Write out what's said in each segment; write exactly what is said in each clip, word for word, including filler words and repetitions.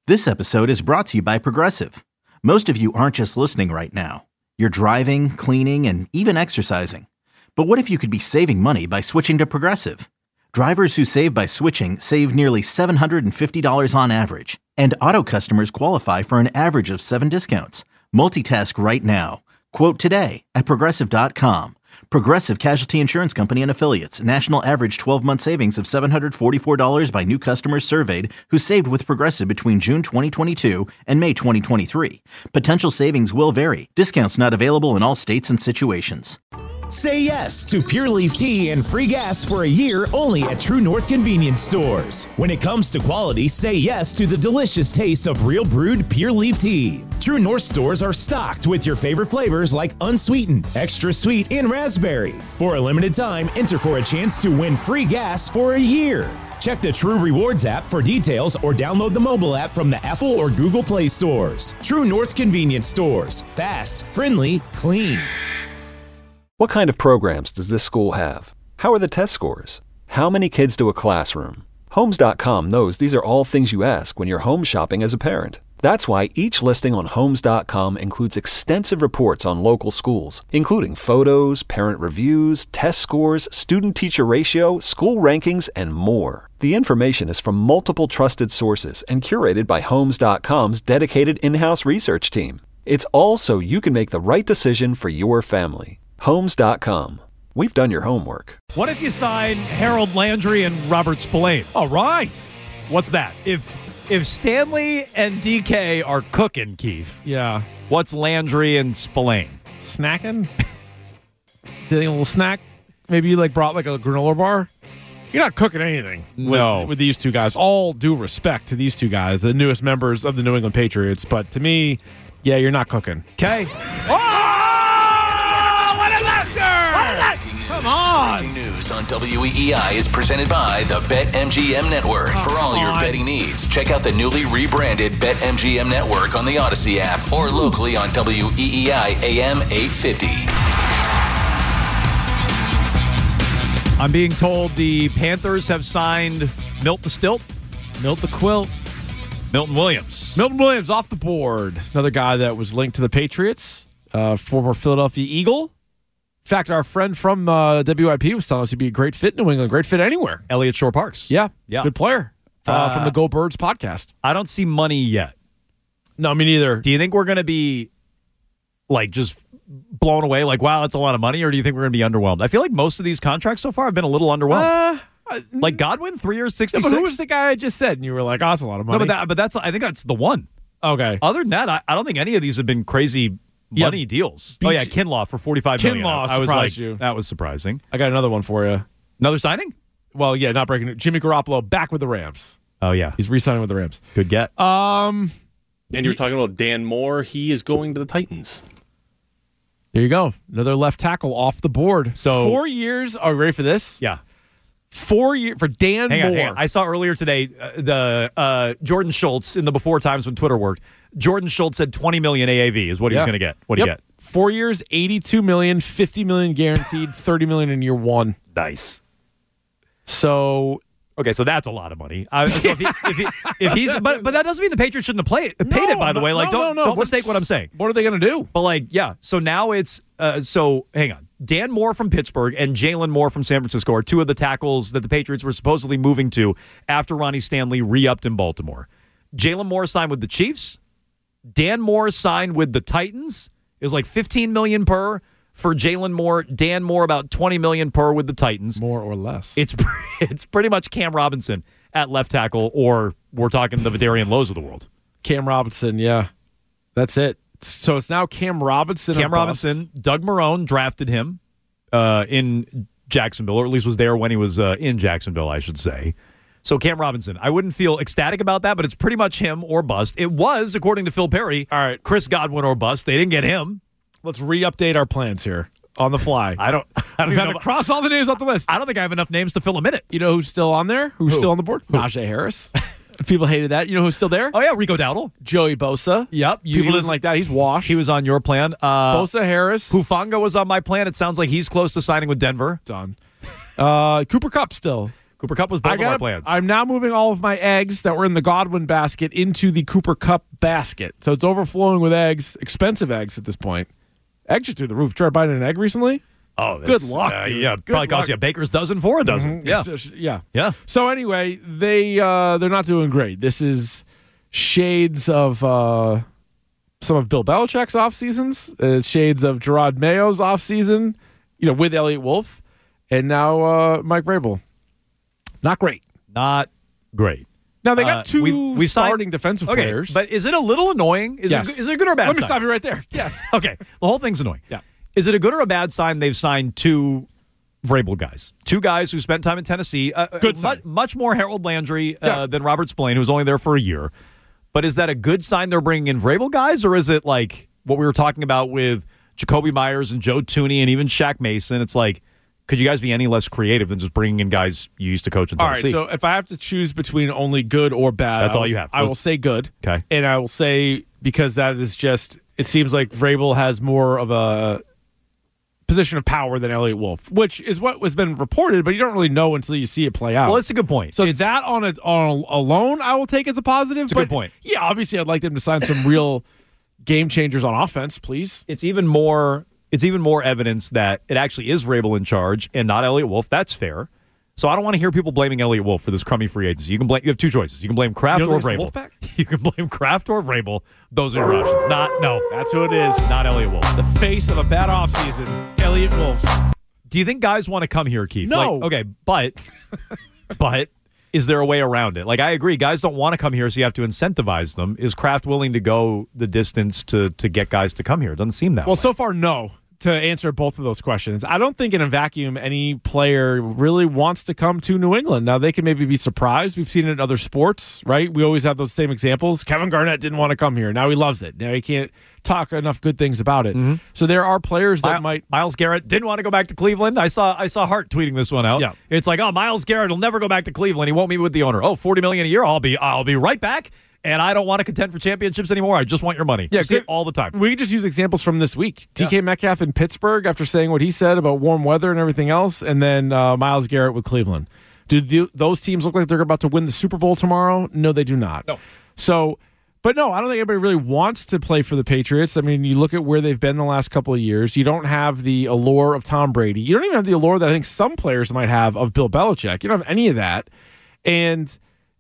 This episode is brought to you by Progressive. Most of you aren't just listening right now. You're driving, cleaning, and even exercising. But what if you could be saving money by switching to Progressive? Drivers who save by switching save nearly seven hundred fifty dollars on average. And auto customers qualify for an average of seven discounts. Multitask right now. Quote today at Progressive dot com. Progressive Casualty Insurance Company and Affiliates. National average twelve-month savings of seven hundred forty-four dollars by new customers surveyed who saved with Progressive between June twenty twenty-two and May twenty twenty-three. Potential savings will vary. Discounts not available in all states and situations. Say yes to Pure Leaf Tea and free gas for a year only at True North Convenience Stores. When it comes to quality, say yes to the delicious taste of real brewed Pure Leaf Tea. True North stores are stocked with your favorite flavors like unsweetened, extra sweet, and raspberry. For a limited time, enter for a chance to win free gas for a year. Check the True Rewards app for details or download the mobile app from the Apple or Google Play stores. True North Convenience Stores. Fast, friendly, clean. What kind of programs does this school have? How are the test scores? How many kids do a classroom? Homes dot com knows these are all things you ask when you're home shopping as a parent. That's why each listing on Homes dot com includes extensive reports on local schools, including photos, parent reviews, test scores, student-teacher ratio, school rankings, and more. The information is from multiple trusted sources and curated by Homes dot com's dedicated in-house research team. It's all so you can make the right decision for your family. Homes dot com. We've done your homework. What if you sign Harold Landry and Robert Spillane? All right. What's that? If if Stanley and D K are cooking, Keith, Yeah. what's Landry and Spillane? Snacking? Getting a little snack? Maybe you like brought like a granola bar? You're not cooking anything with, No. with these two guys. All due respect to these two guys, the newest members of the New England Patriots. But to me, yeah, you're not cooking. Okay. Come on. Breaking news on W E E I is presented by the BetMGM Network. For all your on. betting needs, check out the newly rebranded BetMGM Network on the Odyssey app or locally on W E E I A M eight fifty. I'm being told the Panthers have signed Milt the Stilt, Milt the Quilt. Milton Williams. Milton Williams off the board. Another guy that was linked to the Patriots, uh, former Philadelphia Eagle. In fact, our friend from uh, W I P was telling us he'd be a great fit in New England, great fit anywhere. Elliott Shore Parks. Yeah, Yeah. good player uh, Uh, from the Go Birds podcast. I don't see money yet. No, me neither. Do you think we're going to be like just blown away? Like, wow, that's a lot of money? Or do you think we're going to be underwhelmed? I feel like most of these contracts so far have been a little underwhelmed. Uh, like Godwin, three years, yeah, sixty-six. but who was the guy I just said? And you were like, oh, that's a lot of money. No, but, that, but that's I think that's the one. Okay. Other than that, I, I don't think any of these have been crazy money Yeah. deals. B- oh, yeah, Kinlaw for forty-five million Kinlaw dollars. I was like, surprised you. that was surprising. I got another one for you. Another signing? Well, yeah, not breaking it. Jimmy Garoppolo back with the Rams. Oh, yeah. He's re-signing with the Rams. Good get. Um, And you were talking about Dan Moore. He is going to the Titans. There you go. Another left tackle off the board. So- four years. Are you ready for this? Yeah. Four years for Dan Hang on, Moore. hang on. I saw earlier today uh, the uh, Jordan Schultz in the before times when Twitter worked. Jordan Schultz said twenty million A A V is what he Yeah. was going to get. What do Yep. you get? Four years, eighty-two million, fifty million guaranteed, thirty million in year one. Nice. So Okay, so that's a lot of money. Uh, so if, he, if, he, if he's, but but that doesn't mean the Patriots shouldn't have played, paid it. No, By the way, like no, don't no, no. don't What's- mistake what I'm saying. what are they going to do? But like, yeah. So now it's uh, so hang on. Dan Moore from Pittsburgh and Jalen Moore from San Francisco are two of the tackles that the Patriots were supposedly moving to after Ronnie Stanley re-upped in Baltimore. Jalen Moore signed with the Chiefs. Dan Moore signed with the Titans. It was like fifteen million dollars per for Jalen Moore. Dan Moore about twenty million dollars per with the Titans. More or less. It's it's pretty much Cam Robinson at left tackle, or we're talking the Vidarian Lowe's of the world. Cam Robinson, yeah. That's it. So it's now Cam Robinson. Cam Robinson, Doug Marrone drafted him uh, in Jacksonville, or at least was there when he was uh, in Jacksonville, I should say. So Cam Robinson, I wouldn't feel ecstatic about that, but it's pretty much him or bust. It was, according to Phil Perry, All right. Chris Godwin or bust. They didn't get him. Let's re-update our plans here on the fly. I don't. I don't We've even had know. to cross all the names off the list. I don't think I have enough names to fill a minute. You know who's still on there? Who's Who? still on the board? Najee Harris. People hated that. You know who's still there? Oh yeah, Rico Dowdle. Joey Bosa. Yep. You- People he didn't was- like that. He's washed. He was on your plan. Uh, Bosa Harris. Hufanga was on my plan. It sounds like he's close to signing with Denver. Done. Uh, Cooper Kupp still. Cooper Kupp was both I of our gotta- plans. I'm now moving all of my eggs that were in the Godwin basket into the Cooper Kupp basket. So it's overflowing with eggs, expensive eggs at this point. Eggs are through the roof. Tried buying an egg recently? oh, Good that's- luck, uh, dude. Yeah, Good probably cost luck. you a baker's dozen for a dozen. Mhm. Yeah, It's- yeah. yeah. So anyway, they uh, they're not doing great. This is shades of uh, some of Bill Belichick's off seasons, uh, shades of Gerard Mayo's off season, you know, with Elliott Wolf, and now uh, Mike Vrabel. Not great. Not great. Now they got Uh, two we've- we've signed- starting defensive Okay, players. but is it a little annoying? Is, Yes. it, is it a good or a bad Let me sign? stop you right there. Yes. Okay, the whole thing's annoying. Yeah. Is it a good or a bad sign they've signed two Vrabel guys? Two guys who spent time in Tennessee. Uh, Good uh, sign. mu- Much more Harold Landry uh, Yeah. than Robert Spillane, who was only there for a year. But is that a good sign they're bringing in Vrabel guys, or is it like what we were talking about with Jacoby Myers and Joe Tooney and even Shaq Mason? It's like, could you guys be any less creative than just bringing in guys you used to coach in All right. Tennessee? So if I have to choose between only good or bad, That's I all will- you have. I will Those- say good. Okay. And I will say because that is just. It seems like Vrabel has more of a position of power than Elliott Wolf, which is what has been reported, but you don't really know until you see it play out. well, it's a good point. So It's- that on a, on a, alone, I will take as a positive. It's a good point. Yeah, obviously, I'd like them to sign some real game changers on offense, please. it's even more it's even more evidence that it actually is Vrabel in charge and not Elliott Wolf. That's fair. So I don't want to hear people blaming Elliott Wolf for this crummy free agency. You can blame. You have two choices. You can blame Kraft You don't or think it's Vrabel. Wolfpack? You can blame Kraft or Vrabel. Those are your options. Not no, That's who it is. not Elliott Wolf. The face of a bad offseason, Elliott Wolf. Do you think guys want to come here, Keith? No. Like, okay, but but is there a way around it? Like I agree, guys don't want to come here, so you have to incentivize them. Is Kraft willing to go the distance to to get guys to come here? It doesn't seem that Well, way. so far, no. To answer both of those questions, I don't think in a vacuum any player really wants to come to New England. Now, they can maybe be surprised. We've seen it in other sports, right? We always have those same examples. Kevin Garnett didn't want to come here. Now he loves it. Now he can't talk enough good things about it. Mm-hmm. So there are players that My- might. Miles Garrett didn't want to go back to Cleveland. I saw I saw Hart tweeting this one out. Yeah. It's like, oh, Miles Garrett will never go back to Cleveland. He won't meet with the owner. Oh, forty million dollars a year. I'll be I'll be right back. And I don't want to contend for championships anymore. I just want your money. Yeah, You see it good- all the time. We could just use examples from this week. D K Metcalf in Pittsburgh after saying what he said about warm weather and everything else, and then uh, Miles Garrett with Cleveland. Do the, those teams look like they're about to win the Super Bowl tomorrow? No, they do not. No. So, but no, I don't think anybody really wants to play for the Patriots. I mean, you look at where they've been the last couple of years. You don't have the allure of Tom Brady. You don't even have the allure that I think some players might have of Bill Belichick. You don't have any of that. And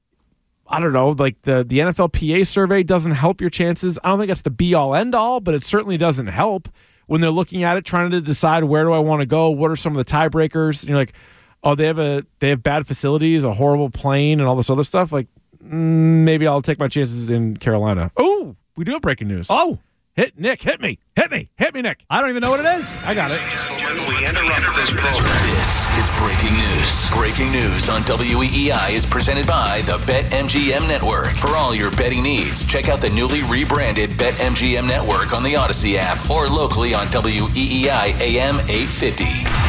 I don't know, like the, the N F L P A survey doesn't help your chances. I don't think that's the be-all, end-all, but it certainly doesn't help when they're looking at it, trying to decide where do I want to go, what are some of the tiebreakers. And you're like, oh, they have a they have bad facilities, a horrible plane, and all this other stuff. Like, mm, maybe I'll take my chances in Carolina. Oh, we do have breaking news. Oh, Hit Nick, hit me. hit me. Hit me, Nick. I don't even know what it is. I got it. We interrupt this program. This is breaking news. Breaking news on W E E I is presented by the BetMGM Network. For all your betting needs, check out the newly rebranded BetMGM Network on the Odyssey app or locally on W E E I A M eight fifty.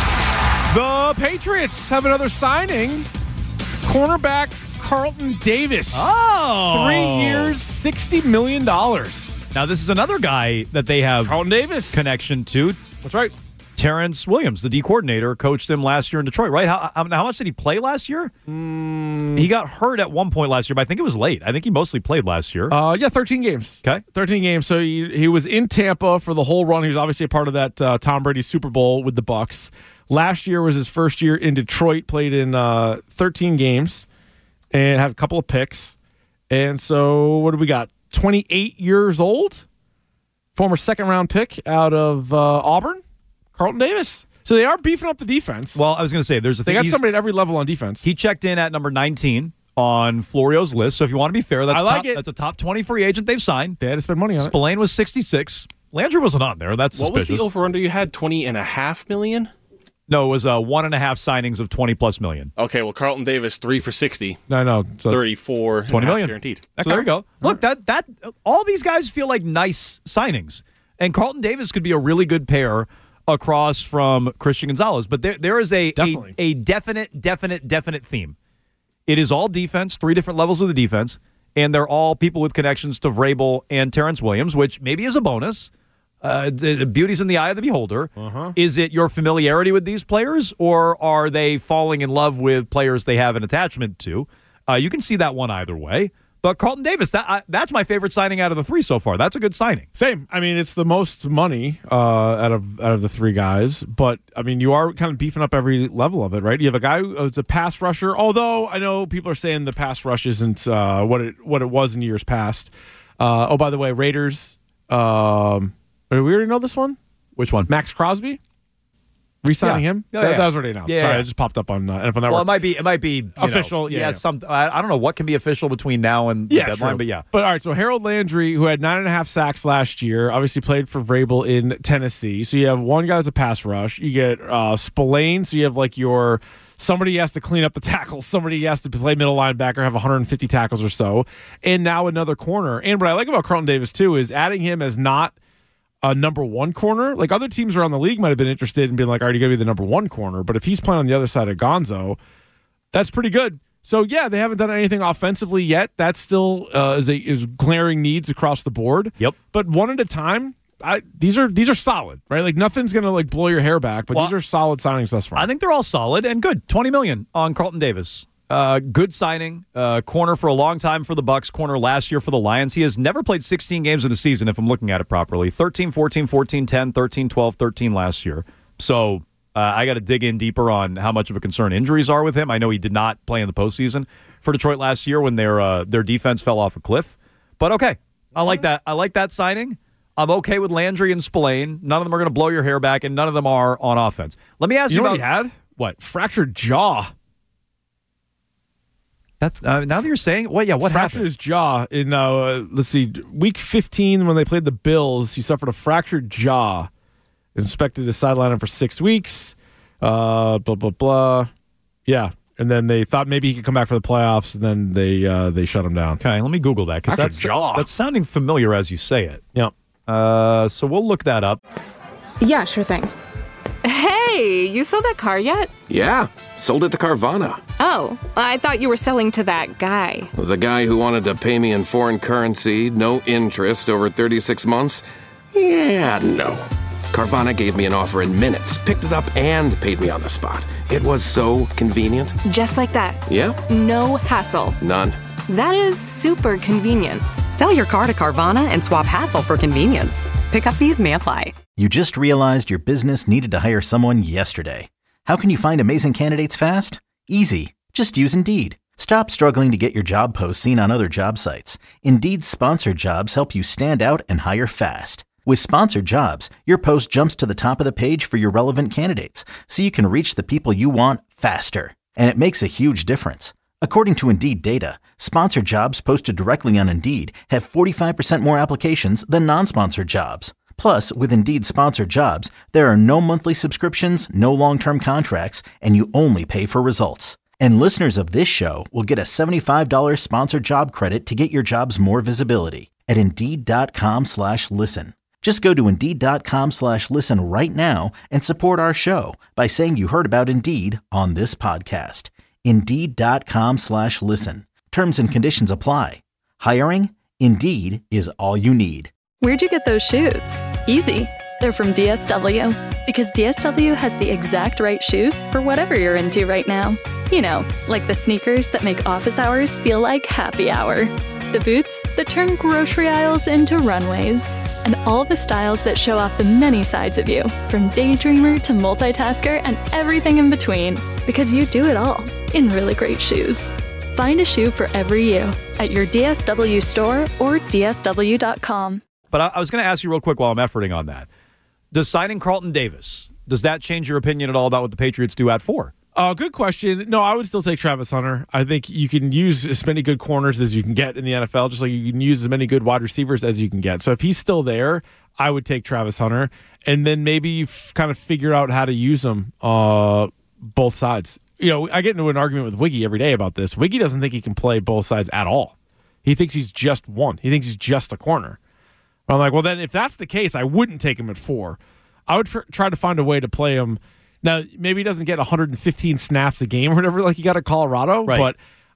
The Patriots have another signing. Cornerback Carlton Davis. Oh. Three years, sixty million dollars. Now, this is another guy that they have Carlton Davis. connection to. That's right. Terrence Williams, the D coordinator, coached him last year in Detroit, right? How, how how much did he play last year? Mm. He got hurt at one point last year, but I think it was late. I think he mostly played last year. Uh, yeah, thirteen games. Okay. thirteen games. So he, he was in Tampa for the whole run. He was obviously a part of that uh, Tom Brady Super Bowl with the Bucs. Last year was his first year in Detroit, played in uh, thirteen games and had a couple of picks. And so what do we got? twenty-eight years old, former second-round pick out of uh, Auburn, Carlton Davis. So they are beefing up the defense. Well, I was going to say, there's a they thing. got he's- somebody at every level on defense. He checked in at number nineteen on Florio's list. So if you want to be fair, that's I like top, it. that's a top twenty free agent they've signed. they had to spend money on it. Spillane was sixty-six. Landry wasn't on there. That's What was suspicious. the over-under you had? twenty and a half million? No, it was uh, one and a half signings of twenty plus million. Okay, well, Carlton Davis, three for sixty. No, no. So it's- thirty-four and a twenty half million guaranteed. So there you go. Look, that that all these guys feel like nice signings, and Carlton Davis could be a really good pair across from Christian Gonzalez. But there there is a a, Definitely. a definite, definite, definite theme. It is all defense, three different levels of the defense, and they're all people with connections to Vrabel and Terrence Williams, which maybe is a bonus. Uh, beauty's in the eye of the beholder. Uh-huh. Is it your familiarity with these players, or are they falling in love with players they have an attachment to? Uh, you can see that one either way. But Carlton Davis, that uh, that's my favorite signing out of the three so far. That's a good signing. Same. I mean, it's the most money uh, out of out of the three guys. But, I mean, you are kind of beefing up every level of it, right? You have a guy who's a pass rusher, although I know people are saying the pass rush isn't uh, what it what it was in years past. Uh, oh, by the way, Raiders, um, we already know this one? Which one? Max Crosby? Re-signing Yeah. him? Yeah, that, yeah. that was already announced. Yeah, Sorry, yeah. it just popped up on uh, N F L Network. Well, it might be it might be you Official, know, yeah, yeah. yeah. Some I, I don't know what can be official between now and the Yeah, deadline, true. but yeah. But all right, so Harold Landry, who had nine and a half sacks last year, obviously played for Vrabel in Tennessee. So you have one guy that's a pass rush. You get uh, Spillane, so you have like your somebody has to clean up the tackles, somebody has to play middle linebacker, have one hundred fifty tackles or so, and now another corner. And what I like about Carlton Davis too is adding him as not a number one corner. Like other teams around the league might have been interested in being like, all right, you got to be the number one corner. But if he's playing on the other side of Gonzo, that's pretty good. So yeah, they haven't done anything offensively yet. That still uh, is a, is glaring needs across the board. Yep. But one at a time, I, these are these are solid, right? Like nothing's gonna like blow your hair back, but Well, these are solid signings thus far. I think they're all solid and good. twenty million dollars on Carlton Davis. Uh, good signing. Uh, corner for a long time for the Bucs. Corner last year for the Lions. He has never played sixteen games in a season, if I'm looking at it properly. thirteen, fourteen, fourteen, ten, thirteen, twelve, thirteen last year. So uh, I got to dig in deeper on how much of a concern injuries are with him. I know he did not play in the postseason for Detroit last year when their uh, their defense fell off a cliff. But okay, I like that. I like that signing. I'm okay with Landry and Spillane. None of them are going to blow your hair back, and none of them are on offense. Let me ask you, you know about what he had? what? Fractured jaw. That's uh, now that you're saying, what? Yeah, what fractured happened? his jaw in uh, let's see, week fifteen when they played the Bills. He suffered a fractured jaw. Inspected his sideline for six weeks. Uh, blah blah blah. Yeah, and then they thought maybe he could come back for the playoffs, and then they uh, they shut him down. Okay, let me Google that because Fractured that's jaw. that's sounding familiar as you say it. Yeah. Uh, so we'll look that up. Yeah, sure thing. Hey, you sold that car yet? Yeah, sold it to Carvana. Oh, I thought you were selling to that guy. The guy who wanted to pay me in foreign currency, no interest, over thirty-six months? Yeah, no. Carvana gave me an offer in minutes, picked it up, and paid me on the spot. It was so convenient. Just like that. Yeah? No hassle. None. That is super convenient. Sell your car to Carvana and swap hassle for convenience. Pickup fees may apply. You just realized your business needed to hire someone yesterday. How can you find amazing candidates fast? Easy. Just use Indeed. Stop struggling to get your job posts seen on other job sites. Indeed's sponsored jobs help you stand out and hire fast. With sponsored jobs, your post jumps to the top of the page for your relevant candidates, so you can reach the people you want faster. And it makes a huge difference. According to Indeed data, sponsored jobs posted directly on Indeed have forty-five percent more applications than non-sponsored jobs. Plus, with Indeed sponsored jobs, there are no monthly subscriptions, no long-term contracts, and you only pay for results. And listeners of this show will get a seventy-five dollars sponsored job credit to get your jobs more visibility at Indeed.com slash listen. Just go to Indeed.com slash listen right now and support our show by saying you heard about Indeed on this podcast. Indeed.com slash listen. Terms and conditions apply. Hiring? Indeed is all you need. Where'd you get those shoes? Easy. They're from D S W. Because D S W has the exact right shoes for whatever you're into right now. You know, like the sneakers that make office hours feel like happy hour. The boots that turn grocery aisles into runways. And all the styles that show off the many sides of you, from daydreamer to multitasker and everything in between. Because you do it all in really great shoes. Find a shoe for every you at your D S W store or D S W dot com. But I, I was going to ask you real quick while I'm efforting on that. Does signing Carlton Davis, does that change your opinion at all about what the Patriots do at four? Uh, good question. No, I would still take Travis Hunter. I think you can use as many good corners as you can get in the N F L, just like you can use as many good wide receivers as you can get. So if he's still there, I would take Travis Hunter. And then maybe you f- kind of figure out how to use him uh, both sides. You know, I get into an argument with Wiggy every day about this. Wiggy doesn't think he can play both sides at all. He thinks he's just one. He thinks he's just a corner. I'm like, well, then if that's the case, I wouldn't take him at four. I would tr- try to find a way to play him. Now, maybe he doesn't get one hundred fifteen snaps a game or whatever like he got at Colorado, right. but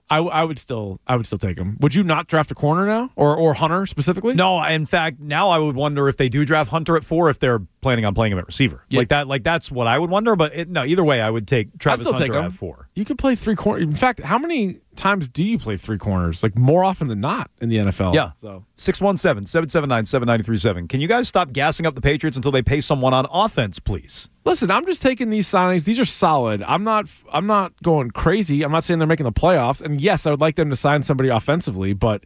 I, I would still I would still take him. Would you not draft a corner now, or or Hunter specifically? No, in fact, now I would wonder if they do draft Hunter at four, if they're planning on playing him at receiver. Yeah. Like that, like that's what I would wonder. But it, no, either way, I would take Travis Hunter take at four. You could play three corners. In fact, how many times do you play three corners? Like more often than not in the N F L. Yeah. So six one seven, seven seven nine, seven nine three seven. Can you guys stop gassing up the Patriots until they pay someone on offense, please? Listen, I'm just taking these signings. These are solid. I'm not. I'm not going crazy. I'm not saying they're making the playoffs. And yes, I would like them to sign somebody offensively, but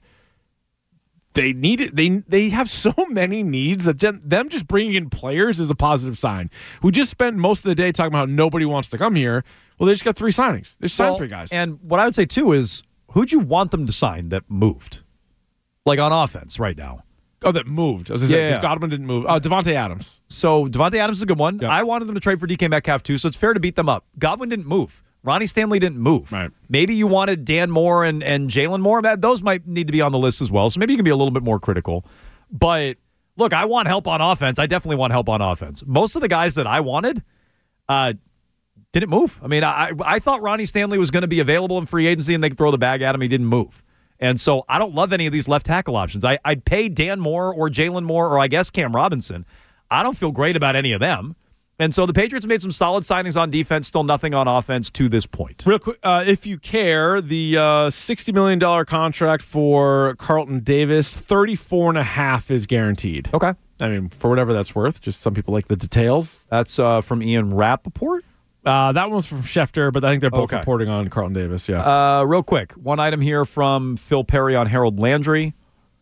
they need it. They they have so many needs that them just bringing in players is a positive sign. We just spent most of the day talking about how nobody wants to come here. Well, they just got three signings. They just signed well, three guys. And what I would say too is, who'd you want them to sign that moved, like on offense right now? Oh, that moved. I was yeah, because yeah. Godwin didn't move. Oh, Devontae Adams. So Devontae Adams is a good one. Yep. I wanted them to trade for D K Metcalf too, so it's fair to beat them up. Godwin didn't move. Ronnie Stanley didn't move. Right. Maybe you wanted Dan Moore and, and Jalen Moore. Those might need to be on the list as well, so maybe you can be a little bit more critical. But, look, I want help on offense. I definitely want help on offense. Most of the guys that I wanted uh, didn't move. I mean, I, I thought Ronnie Stanley was going to be available in free agency and they could throw the bag at him. He didn't move. And so I don't love any of these left tackle options. I, I'd pay Dan Moore or Jalen Moore or I guess Cam Robinson. I don't feel great about any of them. And so the Patriots made some solid signings on defense, still nothing on offense to this point. Real quick, uh, if you care, the uh, sixty million dollars contract for Carlton Davis, thirty-four and a half is guaranteed. Okay. I mean, for whatever that's worth. Just some people like the details. That's uh, from Ian Rappaport? Uh, that one was from Schefter, but I think they're both okay. reporting on Carlton Davis, yeah. Uh, real quick, one item here from Phil Perry on Harold Landry.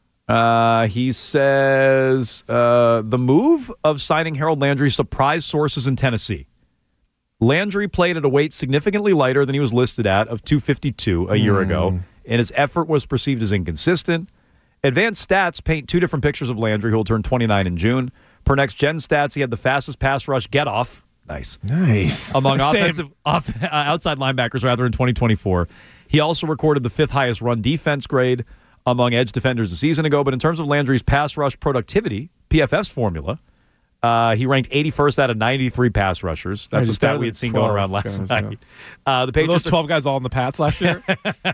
Uh, he says uh, the move of signing Harold Landry surprised sources in Tennessee. Landry played at a weight significantly lighter than he was listed at of two fifty-two a year mm. ago, and his effort was perceived as inconsistent. Advanced stats paint two different pictures of Landry, who will turn twenty-nine in June. Per Next Gen Stats, he had the fastest pass rush get-off. Nice. Nice. Among offensive off, uh, outside linebackers, rather, in twenty twenty-four. He also recorded the fifth highest run defense grade among edge defenders a season ago. But in terms of Landry's pass rush productivity, P F F's formula, uh, he ranked eighty-first out of ninety-three pass rushers. That's a stat we had seen going around last guys, night. Yeah. Uh, the Patriots Were those twelve guys all in the Pats last year?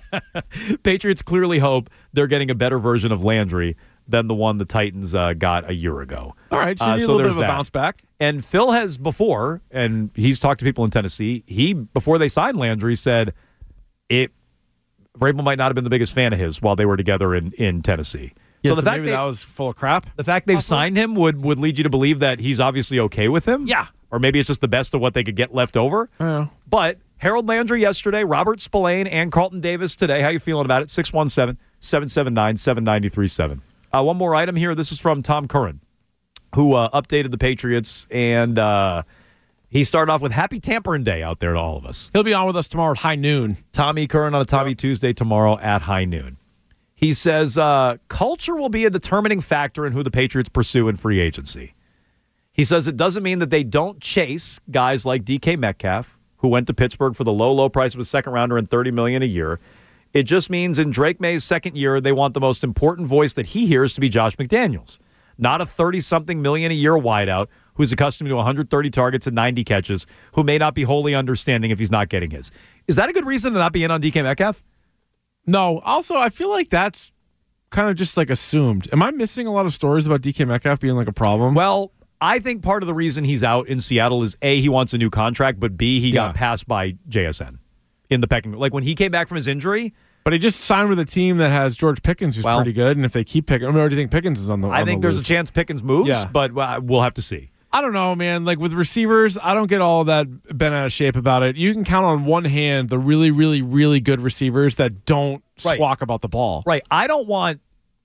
Patriots clearly hope they're getting a better version of Landry than the one the Titans uh, got a year ago. All right, so you uh, need so a little bit of a that. bounce back. And Phil has before, and he's talked to people in Tennessee, he, before they signed Landry, said it Vrabel might not have been the biggest fan of his while they were together in, in Tennessee. Yeah, so, so the fact maybe they, that was full of crap. The fact they've Possibly. signed him would, would lead you to believe that he's obviously okay with him. Yeah. Or maybe it's just the best of what they could get left over. Yeah. But Harold Landry yesterday, Robert Spillane, and Carlton Davis today. How you feeling about it? six one seven, seven seven nine, seven nine three seven. Uh, one more item here. This is from Tom Curran, who uh, updated the Patriots, and uh, he started off with Happy Tampering Day out there to all of us. He'll be on with us tomorrow at high noon. Tommy Curran on a Tommy Tuesday tomorrow at high noon. He says, uh, culture will be a determining factor in who the Patriots pursue in free agency. He says it doesn't mean that they don't chase guys like D K Metcalf, who went to Pittsburgh for the low, low price of a second rounder and thirty million dollars a year. It just means in Drake May's second year, they want the most important voice that he hears to be Josh McDaniels, not a thirty-something million a year wideout who's accustomed to one hundred thirty targets and ninety catches, who may not be wholly understanding if he's not getting his. Is that a good reason to not be in on D K Metcalf? No. Also, I feel like that's kind of just like assumed. Am I missing a lot of stories about D K Metcalf being like a problem? Well, I think part of the reason he's out in Seattle is A, he wants a new contract, but B, he yeah. got passed by J S N in the pecking. Like when he came back from his injury. But he just signed with a team that has George Pickens, who's well, pretty good. And if they keep Pickens, I mean, or do you think Pickens is on the I on think the there's loose? a chance Pickens moves, yeah. but well, we'll have to see. I don't know, man. Like with receivers, I don't get all that bent out of shape about it. You can count on one hand the really, really, really good receivers that don't right. squawk about the ball. Right. I don't want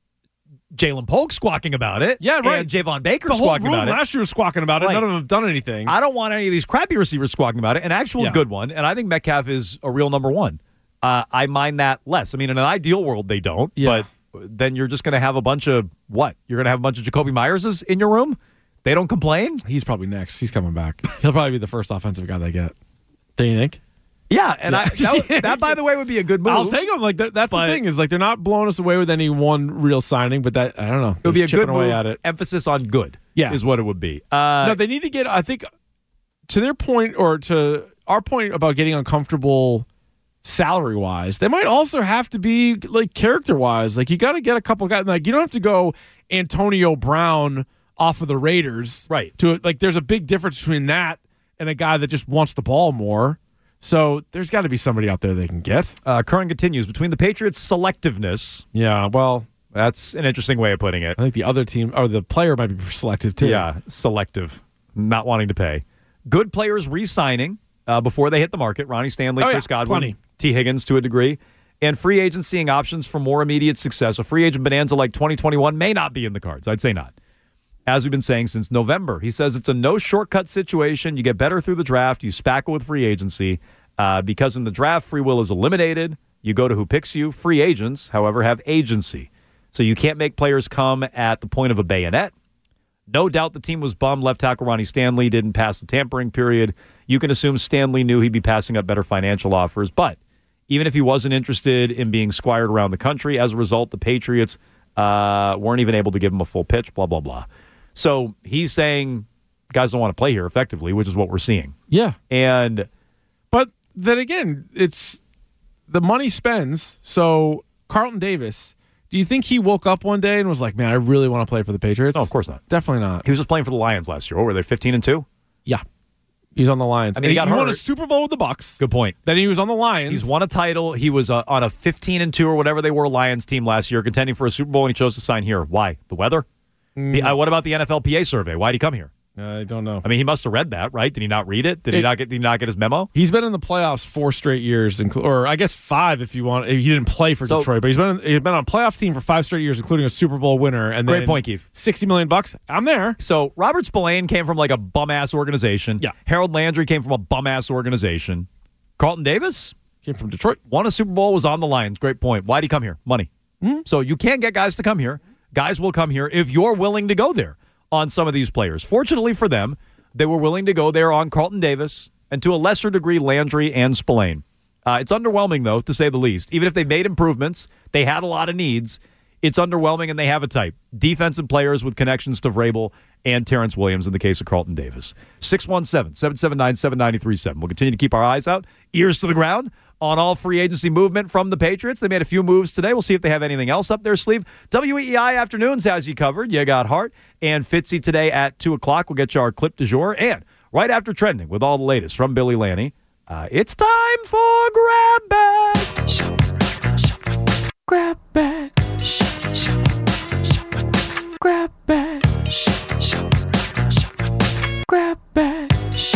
Jalen Polk squawking about it. Yeah, right. And Javon Baker the squawking whole room about it. last year was squawking about it. Right. None of them have done anything. I don't want any of these crappy receivers squawking about it. An actual yeah. good one. And I think Metcalf is a real number one. Uh, I mind that less. I mean, in an ideal world, they don't. Yeah. But then you're just going to have a bunch of what? You're going to have a bunch of Jacoby Myerses in your room? They don't complain? He's probably next. He's coming back. He'll probably be the first offensive guy they get. Do you think? Yeah, and yeah. I that, would, that, by the way, would be a good move. I'll take him. Like that, that's but, the thing is like they're not blowing us away with any one real signing, but that I don't know. It would be a good away move. At it. Emphasis on good. Yeah. is what it would be. Uh, no, they need to get. I think to their point or to our point about getting uncomfortable salary wise. They might also have to be like character wise. Like you got to get a couple guys. Like you don't have to go Antonio Brown off of the Raiders, right? To like, there's a big difference between that and a guy that just wants the ball more. So there's got to be somebody out there they can get. Uh, Curran continues, between the Patriots' selectiveness. Yeah, well, that's an interesting way of putting it. I think the other team, or the player might be selective too. Yeah, selective, not wanting to pay. Good players re-signing uh, before they hit the market. Ronnie Stanley, oh, Chris yeah, Godwin, plenty. T. Higgins to a degree. And free agents seeing options for more immediate success. A free agent bonanza like twenty twenty-one may not be in the cards. I'd say not. As we've been saying since November, he says it's a no shortcut situation. You get better through the draft. You spackle with free agency. Uh, because in the draft, free will is eliminated. You go to who picks you. Free agents, however, have agency. So you can't make players come at the point of a bayonet. No doubt the team was bummed left tackle Ronnie Stanley didn't pass the tampering period. You can assume Stanley knew he'd be passing up better financial offers. But even if he wasn't interested in being squired around the country, as a result, the Patriots uh, weren't even able to give him a full pitch, blah, blah, blah. So he's saying guys don't want to play here effectively, which is what we're seeing. Yeah. And But then again, it's the money spends. So Carlton Davis, do you think he woke up one day and was like, man, I really want to play for the Patriots? No, of course not. Definitely not. He was just playing for the Lions last year. What were they, fifteen and two? Yeah. He's on the Lions. I mean, he got he hurt. won a Super Bowl with the Bucs. Good point. Then he was on the Lions. He's won a title. He was uh, on a fifteen and two or whatever they were Lions team last year, contending for a Super Bowl, and he chose to sign here. Why? The weather? Mm. The, uh, what about the N F L P A survey? Why'd he come here? I don't know. I mean, he must have read that, right? Did he not read it? Did it, he not get? Did he not get his memo? He's been in the playoffs four straight years, or I guess five if you want. He didn't play for so, Detroit, but he's been he's been on a playoff team for five straight years, including a Super Bowl winner. And great then point, Keith. Sixty million bucks. I'm there. So Robert Spillane came from like a bum ass organization. Yeah. Harold Landry came from a bum ass organization. Carlton Davis came from Detroit. Won a Super Bowl. Was on the Lions. Great point. Why'd he come here? Money. Mm-hmm. So you can't get guys to come here. Guys will come here if you're willing to go there on some of these players. Fortunately for them, they were willing to go there on Carlton Davis and to a lesser degree Landry and Spillane. Uh, it's underwhelming, though, to say the least. Even if they've made improvements, they had a lot of needs. It's underwhelming, and they have a type. Defensive players with connections to Vrabel and Terrence Williams in the case of Carlton Davis. six one seven, seven seven nine, seven nine three seven. We'll continue to keep our eyes out, ears to the ground, on all free agency movement from the Patriots. They made a few moves today. We'll see if they have anything else up their sleeve. W E I Afternoons has you covered. You got Hart and Fitzy today at two o'clock. We'll get you our clip du jour. And right after Trending with all the latest from Billy Lanny, uh, it's time for Grab Bag. Grab Bag. Grab Bag. Grab Bag.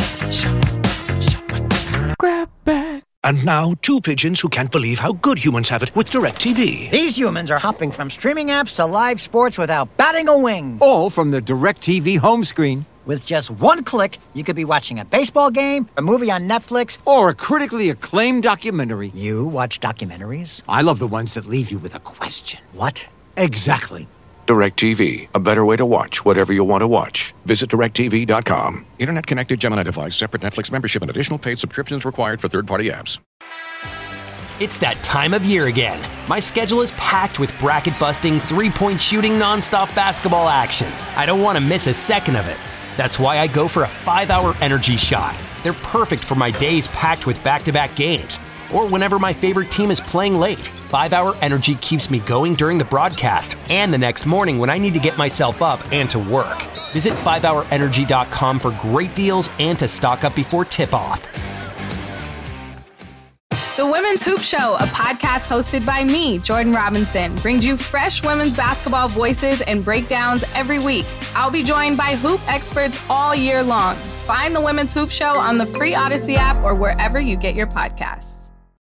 Grab Bag. And now, two pigeons who can't believe how good humans have it with DirecTV. These humans are hopping from streaming apps to live sports without batting a wing. All from the DirecTV home screen. With just one click, you could be watching a baseball game, a movie on Netflix, or a critically acclaimed documentary. You watch documentaries? I love the ones that leave you with a question. What? Exactly. DirecTV, a better way to watch whatever you want to watch. Visit direct T V dot com. Internet connected Gemini device, separate Netflix membership, and additional paid subscriptions required for third-party apps. It's that time of year again. My schedule is packed with bracket-busting, three-point shooting, nonstop basketball action. I don't want to miss a second of it. That's why I go for a five-hour energy shot. They're perfect for my days packed with back-to-back games, or whenever my favorite team is playing late. five-hour energy keeps me going during the broadcast and the next morning when I need to get myself up and to work. Visit five hour energy dot com for great deals and to stock up before tip-off. The Women's Hoop Show, a podcast hosted by me, Jordan Robinson, brings you fresh women's basketball voices and breakdowns every week. I'll be joined by hoop experts all year long. Find the Women's Hoop Show on the free Odyssey app or wherever you get your podcasts.